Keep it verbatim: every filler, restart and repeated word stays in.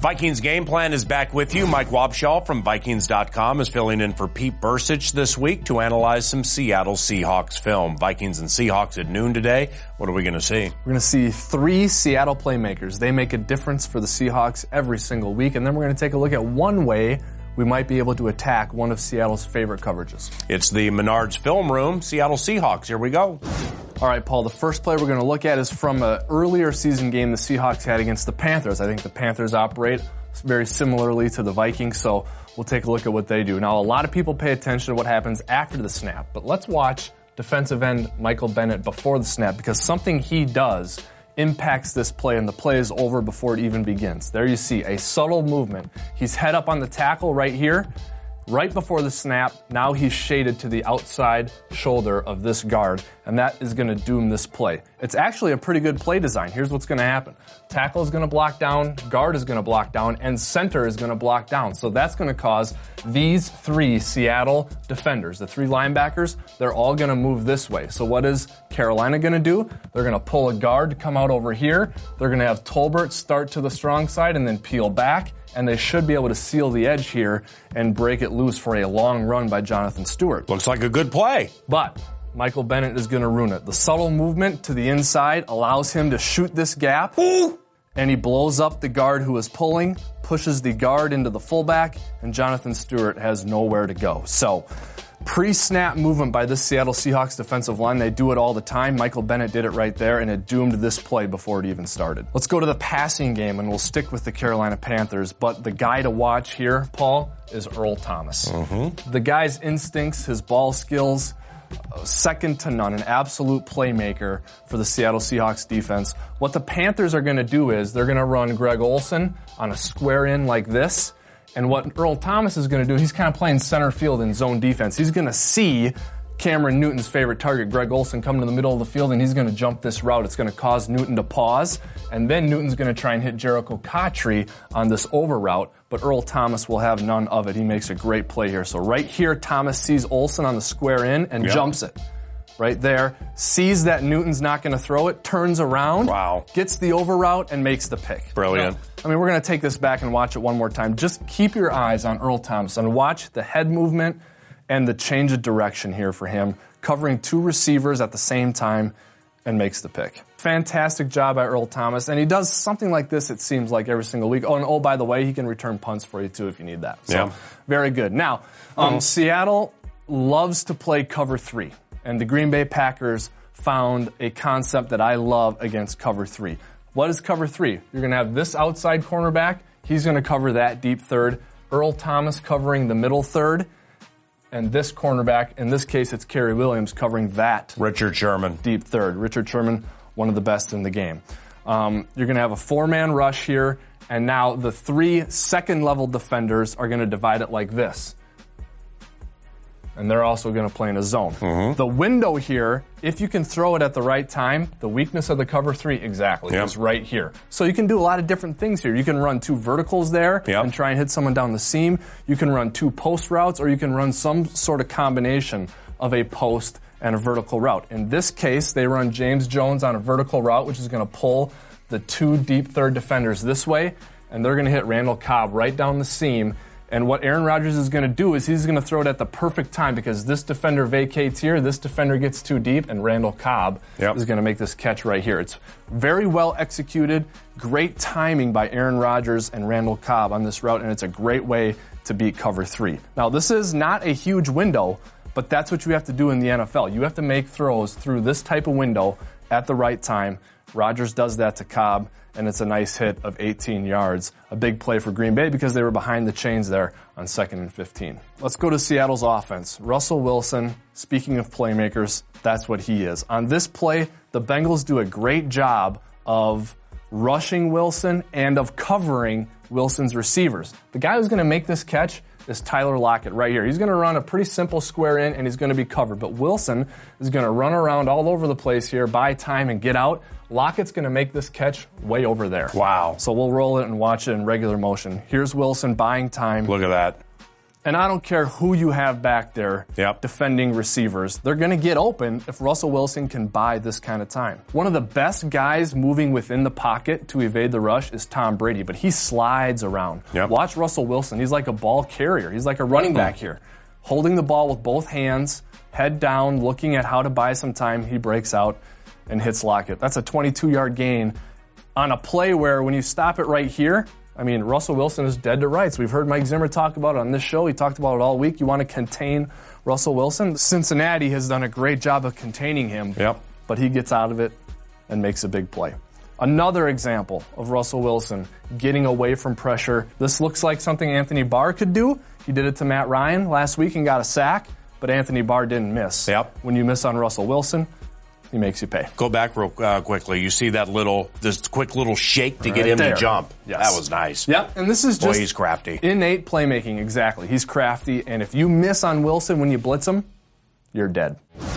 Vikings Game Plan is back with you. Mike Wobschall from Vikings dot com is filling in for Pete Bursich this week to analyze some Seattle Seahawks film. Vikings and Seahawks at noon today. What are we going to see? We're going to see three Seattle playmakers. They make a difference for the Seahawks every single week. And then we're going to take a look at one way we might be able to attack one of Seattle's favorite coverages. It's the Menards Film Room, Seattle Seahawks. Here we go. All right, Paul, the first play we're going to look at is from an earlier season game the Seahawks had against the Panthers. I think the Panthers operate very similarly to the Vikings, so we'll take a look at what they do. Now, a lot of people pay attention to what happens after the snap, but let's watch defensive end Michael Bennett before the snap, because something he does impacts this play, and the play is over before it even begins. There you see a subtle movement. He's head up on the tackle right here. Right before the snap, now he's shaded to the outside shoulder of this guard, and that is going to doom this play. It's actually a pretty good play design. Here's what's going to happen. Tackle is going to block down, guard is going to block down, and center is going to block down. So that's going to cause these three Seattle defenders, the three linebackers, they're all going to move this way. So what is Carolina going to do? They're going to pull a guard to come out over here. They're going to have Tolbert start to the strong side and then peel back. And they should be able to seal the edge here and break it loose for a long run by Jonathan Stewart. Looks like a good play. But Michael Bennett is going to ruin it. The subtle movement to the inside allows him to shoot this gap. Ooh. And he blows up the guard who is pulling, pushes the guard into the fullback, and Jonathan Stewart has nowhere to go. So, pre-snap movement by this Seattle Seahawks defensive line. They do it all the time. Michael Bennett did it right there, and it doomed this play before it even started. Let's go to the passing game, and we'll stick with the Carolina Panthers. But the guy to watch here, Paul, is Earl Thomas. Mm-hmm. The guy's instincts, his ball skills, second to none, an absolute playmaker for the Seattle Seahawks defense. What the Panthers are going to do is they're going to run Greg Olsen on a square in like this. And what Earl Thomas is going to do, he's kind of playing center field in zone defense. He's going to see Cameron Newton's favorite target, Greg Olsen, come to the middle of the field, and he's going to jump this route. It's going to cause Newton to pause, and then Newton's going to try and hit Jericho Cotchery on this over route, but Earl Thomas will have none of it. He makes a great play here. So right here, Thomas sees Olsen on the square in and yep. jumps it. Right there, sees that Newton's not going to throw it, turns around, wow. gets the over route, and makes the pick. Brilliant. So, I mean, we're going to take this back and watch it one more time. Just keep your eyes on Earl Thomas and watch the head movement and the change of direction here for him, covering two receivers at the same time, and makes the pick. Fantastic job by Earl Thomas, and he does something like this, it seems like, every single week. Oh, and oh, by the way, he can return punts for you, too, if you need that. So, yeah. very good. Now, um, mm-hmm. Seattle loves to play cover three. And the Green Bay Packers found a concept that I love against cover three. What is cover three? You're going to have this outside cornerback. He's going to cover that deep third. Earl Thomas covering the middle third. And this cornerback, in this case, it's Kerry Williams covering that. Richard Sherman. Deep third. Richard Sherman, one of the best in the game. Um, you're going to have a four-man rush here. And now the three second-level defenders are going to divide it like this. And they're also going to play in a zone. Mm-hmm. The window here, if you can throw it at the right time, the weakness of the cover three exactly yep. is right here. So you can do a lot of different things here. You can run two verticals there yep. and try and hit someone down the seam. You can run two post routes, or you can run some sort of combination of a post and a vertical route. In this case, they run James Jones on a vertical route, which is going to pull the two deep third defenders this way, and they're going to hit Randall Cobb right down the seam. And what Aaron Rodgers is going to do is he's going to throw it at the perfect time, because this defender vacates here, this defender gets too deep, and Randall Cobb yep. is going to make this catch right here. It's very well executed, great timing by Aaron Rodgers and Randall Cobb on this route, and it's a great way to beat cover three. Now, this is not a huge window, but that's what you have to do in the N F L. You have to make throws through this type of window at the right time. Rodgers does that to Cobb, and it's a nice hit of eighteen yards. A big play for Green Bay because they were behind the chains there on second and fifteen. Let's go to Seattle's offense. Russell Wilson, speaking of playmakers, that's what he is. On this play, the Bengals do a great job of rushing Wilson and of covering Wilson's receivers. The guy who's going to make this catch is Tyler Lockett right here. He's going to run a pretty simple square in, and he's going to be covered. But Wilson is going to run around all over the place here, buy time, and get out. Lockett's going to make this catch way over there. Wow. So we'll roll it and watch it in regular motion. Here's Wilson buying time. Look at that. And I don't care who you have back there yep. defending receivers. They're going to get open if Russell Wilson can buy this kind of time. One of the best guys moving within the pocket to evade the rush is Tom Brady, but he slides around. Yep. Watch Russell Wilson. He's like a ball carrier. He's like a running back here. Holding the ball with both hands, head down, looking at how to buy some time. He breaks out and hits Lockett. That's a twenty-two-yard gain on a play where when you stop it right here, I mean, Russell Wilson is dead to rights. We've heard Mike Zimmer talk about it on this show. He talked about it all week. You want to contain Russell Wilson. Cincinnati has done a great job of containing him, yep. but he gets out of it and makes a big play. Another example of Russell Wilson getting away from pressure. This looks like something Anthony Barr could do. He did it to Matt Ryan last week and got a sack, but Anthony Barr didn't miss. Yep. When you miss on Russell Wilson, he makes you pay. Go back real uh, quickly. You see that little, this quick little shake to right get him there. to jump. Yes. That was nice. Yep, and this is just Boy, he's crafty. Innate playmaking, exactly. He's crafty, and if you miss on Wilson when you blitz him, you're dead.